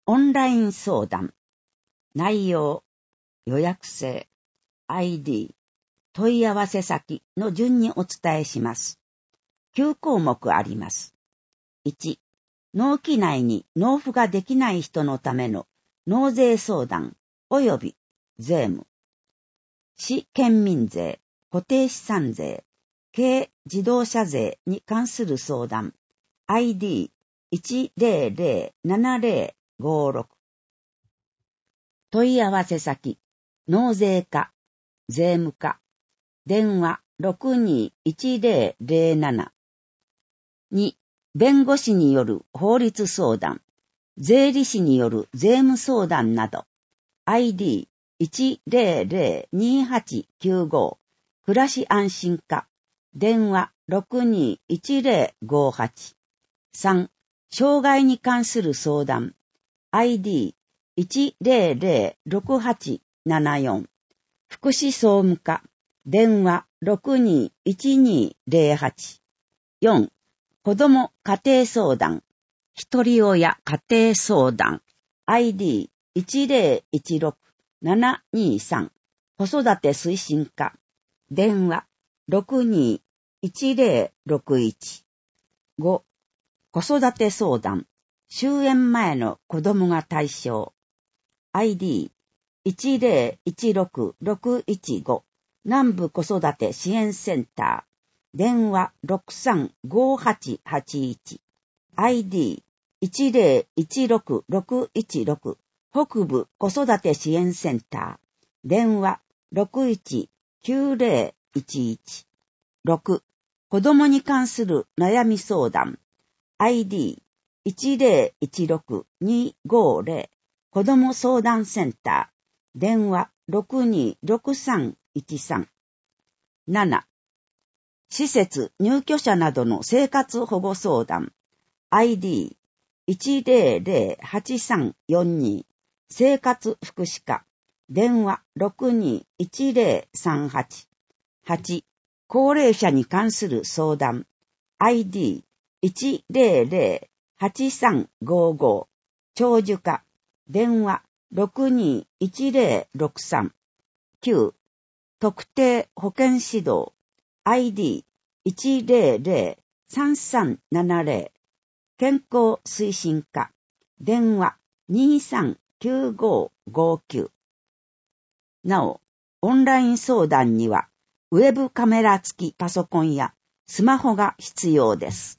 オンライン相談。内容、予約制、ID、問い合わせ先の順にお伝えします。9項目あります。1、納期内に納付ができない人のための納税相談及び税務。市県民税、固定資産税、軽自動車税に関する相談。ID1007056。問い合わせ先、納税課、税務課、電話621007。2、弁護士による法律相談、税理士による税務相談など。ID1002895。暮らし安心課、電話621058。3、障害に関する相談、ID1006874。福祉総務課、電話621208。4、子ども家庭相談、ひとり親家庭相談、ID1016723。子育て推進課、電話621061。5、子育て相談、終園前の子供が対象。ID1016615。南部子育て支援センター。電話635881。ID1016616。北部子育て支援センター。電話619011。6、子供に関する悩み相談。ID1016250。子供相談センター。電話626313。7、施設入居者などの生活保護相談。ID1008342。生活福祉課。電話621038。8、高齢者に関する相談。ID1008355。長寿課。電話621063。9、特定保健指導。ID1003370。健康推進課。電話239559。なお、オンライン相談には、ウェブカメラ付きパソコンやスマホが必要です。